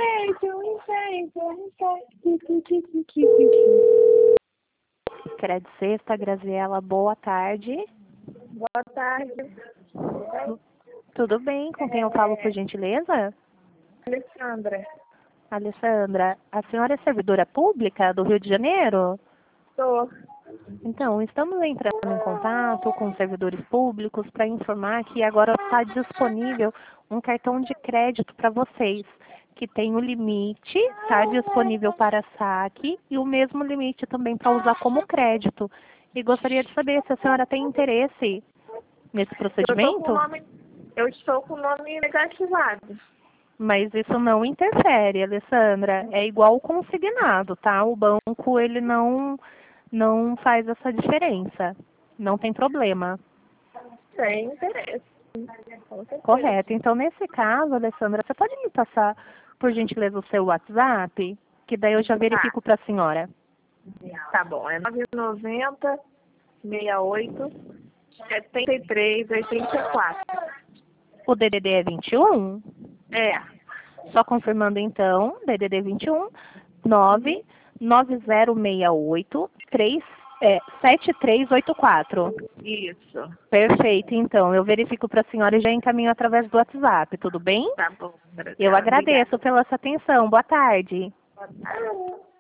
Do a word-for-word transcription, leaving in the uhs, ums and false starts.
incêndio, incêndio, incêndio. Crédito Sexta, Graziela, boa tarde. Boa tarde. Tudo bem? Com quem eu falo, por gentileza? Alessandra. Alessandra, a senhora é servidora pública do Rio de Janeiro? Sou. Então, estamos entrando em contato com os servidores públicos para informar que agora está disponível um cartão de crédito para vocês, que tem o limite, está disponível para saque e o mesmo limite também para usar como crédito. E gostaria de saber se a senhora tem interesse nesse procedimento? Eu, tô com o nome, eu estou com o nome negativado. Mas isso não interfere, Alessandra. É igual o consignado, tá? O banco, ele não, não faz essa diferença. Não tem problema. Sem interesse. Correto. Então, nesse caso, Alessandra, você pode me passar, por gentileza, o seu WhatsApp? Que daí eu já verifico para a senhora. Tá bom. É nove nove zero, seis oito, sete três, oito quatro. O D D D é vinte e um? É. Só confirmando então, D D D vinte e um, nove nove zero seis oito, três, é, sete três oito quatro. Isso. Perfeito, então. Eu verifico para a senhora e já encaminho através do WhatsApp, tudo bem? Tá bom. Eu agradeço Obrigada. pela sua atenção. Boa tarde. Boa tarde.